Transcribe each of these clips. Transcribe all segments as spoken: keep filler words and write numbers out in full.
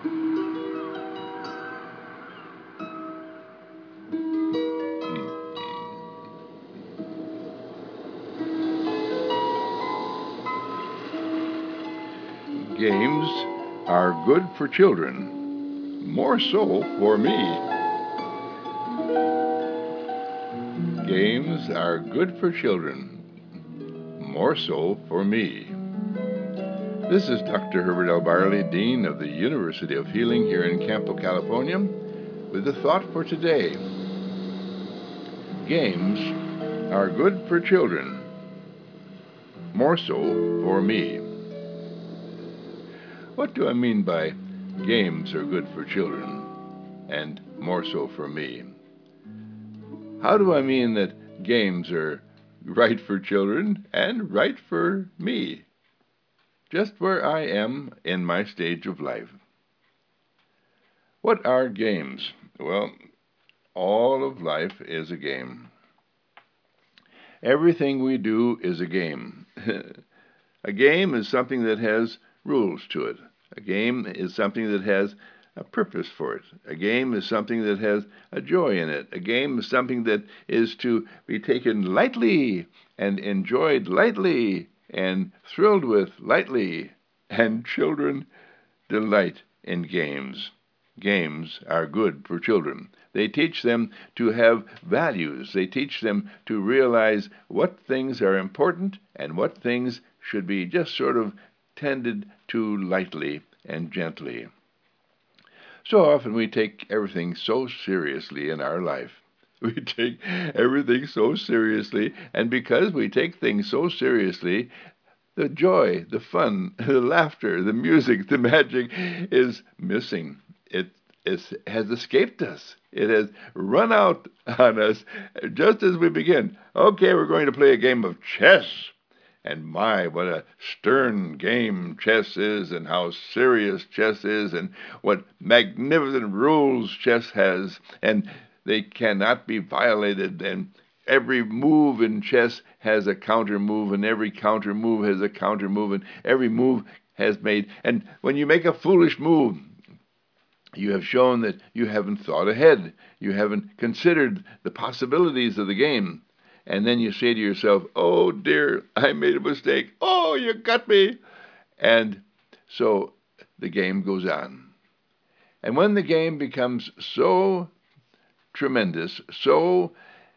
Games are good for children, more so for me. Games are good for children, more so for me. This is Doctor Herbert L. Barley, Dean of the University of Healing here in Campo, California, with a thought for today. Games are good for children, more so for me. What do I mean by games are good for children and more so for me? How do I mean that games are right for children and right for me? Just where I am in my stage of life. What are games? Well, all of life is a game. Everything we do is a game. A game is something that has rules to it. A game is something that has a purpose for it. A game is something that has a joy in it. A game is something that is to be taken lightly and enjoyed lightly and thrilled with lightly. And children delight in games. Games are good for children. They teach them to have values. They teach them to realize what things are important and what things should be just sort of tended to lightly and gently. So often we take everything so seriously in our life. We take everything so seriously, and because we take things so seriously, the joy, the fun, the laughter, the music, the magic is missing. It is, has escaped us. It has run out on us just as we begin. Okay, we're going to play a game of chess. And my, what a stern game chess is, and how serious chess is, and what magnificent rules chess has, and they cannot be violated, and every move in chess has a counter move, and every counter move has a counter move, and every move has made. And when you make a foolish move, you have shown that you haven't thought ahead. You haven't considered the possibilities of the game. And then you say to yourself, oh dear, I made a mistake. Oh, you got me. And so the game goes on. And when the game becomes so tremendous, so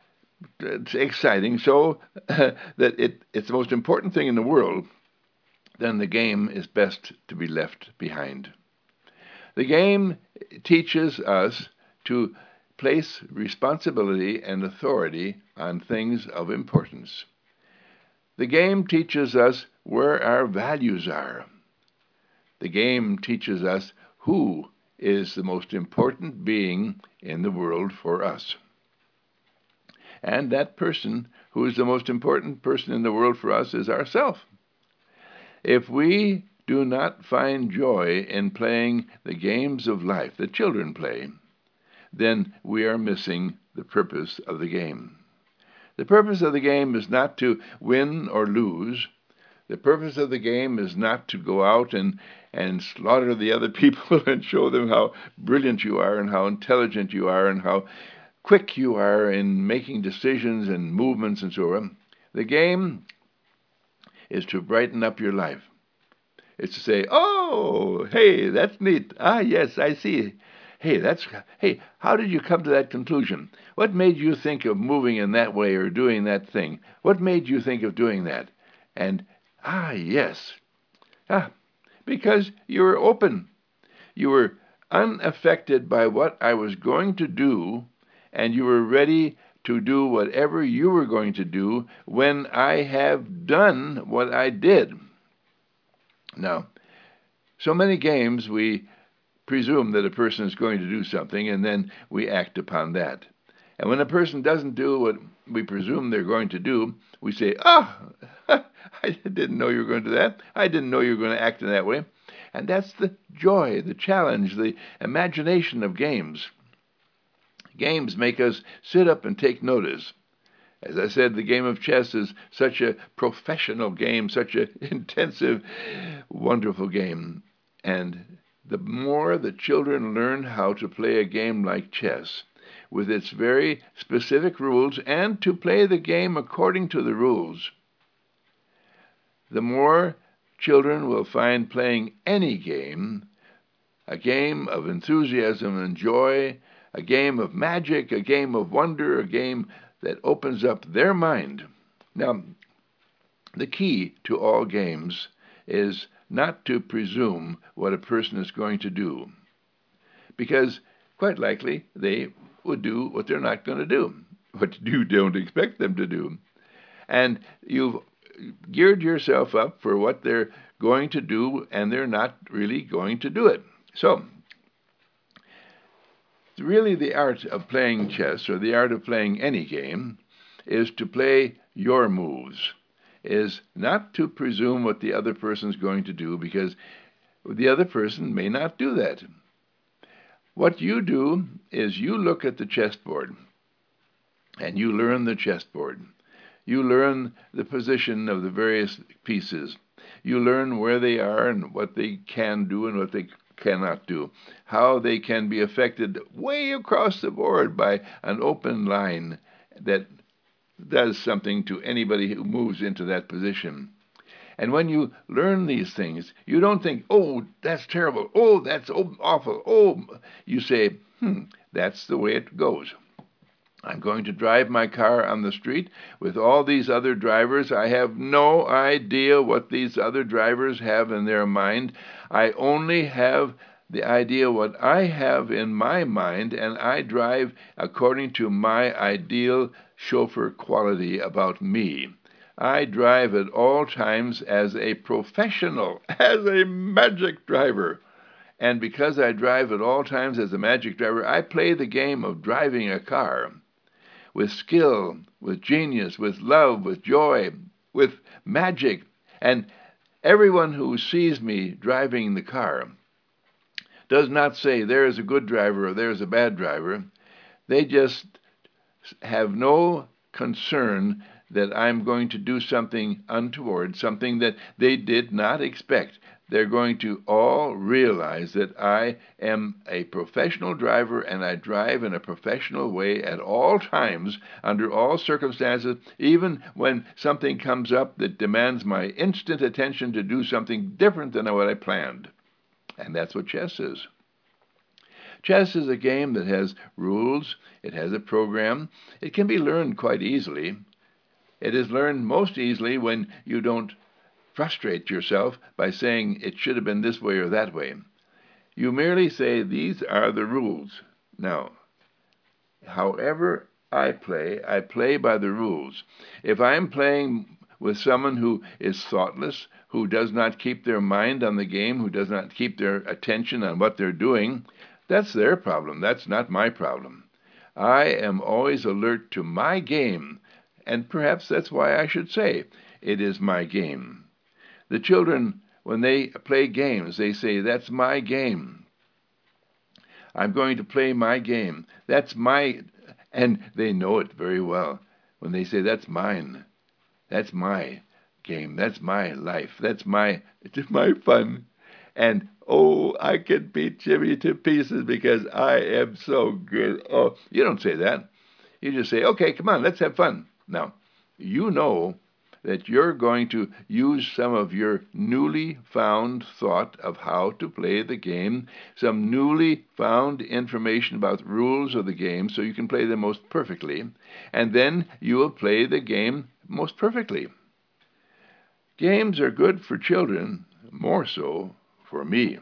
exciting, so that it, it's the most important thing in the world, then the game is best to be left behind. The game teaches us to place responsibility and authority on things of importance. The game teaches us where our values are. The game teaches us who is the most important being in the world for us. And that person who is the most important person in the world for us is ourselves. If we do not find joy in playing the games of life that children play, then we are missing the purpose of the game. The purpose of the game is not to win or lose. The purpose of the game is not to go out and, and slaughter the other people and show them how brilliant you are and how intelligent you are and how quick you are in making decisions and movements and so on. The game is to brighten up your life. It's to say, oh, hey, that's neat. Ah, yes, I see. Hey, that's hey, how did you come to that conclusion? What made you think of moving in that way or doing that thing? What made you think of doing that? And, ah, yes. Ah, because you were open. You were unaffected by what I was going to do, and you were ready to do whatever you were going to do when I have done what I did. Now, so many games we presume that a person is going to do something, and then we act upon that. And when a person doesn't do what we presume they're going to do, we say, ah, oh, I didn't know you were going to do that. I didn't know you were going to act in that way. And that's the joy, the challenge, the imagination of games. Games make us sit up and take notice. As I said, the game of chess is such a professional game, such an intensive, wonderful game. And the more the children learn how to play a game like chess, with its very specific rules, and to play the game according to the rules, the more children will find playing any game a game of enthusiasm and joy, a game of magic, a game of wonder, a game that opens up their mind. Now, the key to all games is not to presume what a person is going to do, because quite likely they would do what they're not going to do, what you don't expect them to do. And you've geared yourself up for what they're going to do, and they're not really going to do it. So, really the art of playing chess, or the art of playing any game, is to play your moves, is not to presume what the other person's going to do, because the other person may not do that. What you do is you look at the chessboard, and you learn the chessboard. You learn the position of the various pieces. You learn where they are and what they can do and what they cannot do, how they can be affected way across the board by an open line that does something to anybody who moves into that position. And when you learn these things, you don't think, oh, that's terrible, oh, that's awful, oh, you say, hmm, that's the way it goes. I'm going to drive my car on the street with all these other drivers. I have no idea what these other drivers have in their mind. I only have the idea what I have in my mind, and I drive according to my ideal chauffeur quality about me. I drive at all times as a professional, as a magic driver. And because I drive at all times as a magic driver, I play the game of driving a car with skill, with genius, with love, with joy, with magic. And everyone who sees me driving the car does not say there is a good driver or there is a bad driver. They just have no concern that I'm going to do something untoward, something that they did not expect. They're going to all realize that I am a professional driver and I drive in a professional way at all times, under all circumstances, even when something comes up that demands my instant attention to do something different than what I planned. And that's what chess is. Chess is a game that has rules, it has a program, it can be learned quite easily. It is learned most easily when you don't frustrate yourself by saying it should have been this way or that way. You merely say, these are the rules. Now, however I play, I play by the rules. If I'm playing with someone who is thoughtless, who does not keep their mind on the game, who does not keep their attention on what they're doing, that's their problem. That's not my problem. I am always alert to my game, and perhaps that's why I should say it is my game. The children, when they play games, they say, that's my game. I'm going to play my game. That's my, and they know it very well. When they say, that's mine, that's my game, that's my life, that's my, it's my fun. And, oh, I can beat Jimmy to pieces because I am so good. Oh, you don't say that. You just say, okay, come on, let's have fun. Now, you know that you're going to use some of your newly found thought of how to play the game, some newly found information about the rules of the game so you can play them most perfectly, and then you will play the game most perfectly. Games are good for children, more so for me.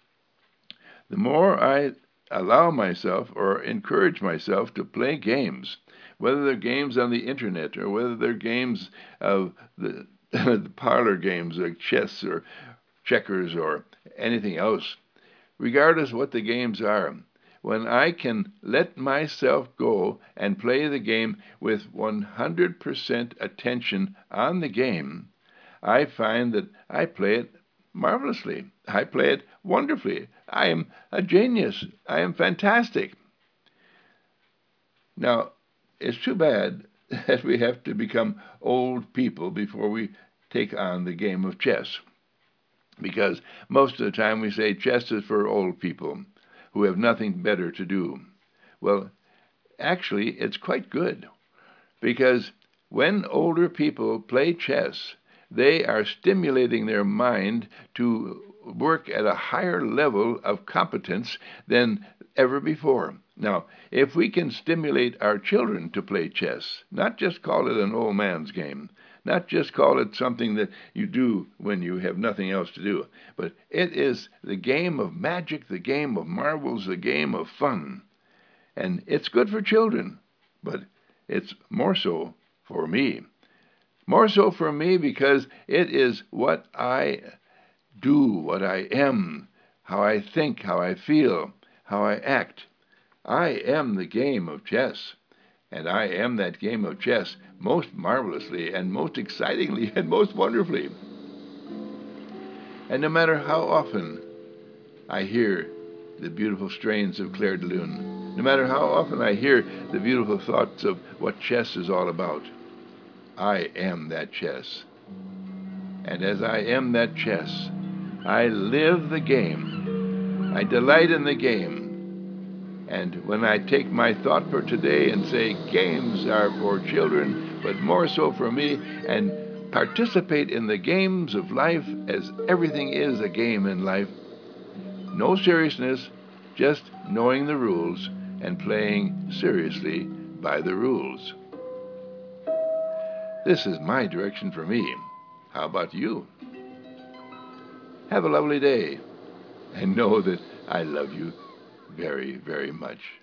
The more I allow myself or encourage myself to play games, whether they're games on the internet or whether they're games of the, the parlor games like chess or checkers or anything else, regardless of what the games are, when I can let myself go and play the game with one hundred percent attention on the game, I find that I play it marvelously. I play it wonderfully. I am a genius. I am fantastic. Now, it's too bad that we have to become old people before we take on the game of chess. because most of the time we say chess is for old people who have nothing better to do. Well, actually, it's quite good, because when older people play chess, they are stimulating their mind to work at a higher level of competence than ever before. Now, if we can stimulate our children to play chess, not just call it an old man's game, not just call it something that you do when you have nothing else to do, but it is the game of magic, the game of marvels, the game of fun. And it's good for children, but it's more so for me. More so for me because it is what I do, what I am, how I think, how I feel, how I act. I am the game of chess, and I am that game of chess most marvelously and most excitingly and most wonderfully. And no matter how often I hear the beautiful strains of Clair de Lune, no matter how often I hear the beautiful thoughts of what chess is all about, I am that chess. And as I am that chess, I live the game. I delight in the game. And when I take my thought for today and say games are for children, but more so for me, and participate in the games of life as everything is a game in life, no seriousness, just knowing the rules and playing seriously by the rules. This is my direction for me. How about you? Have a lovely day, and know that I love you very, very much.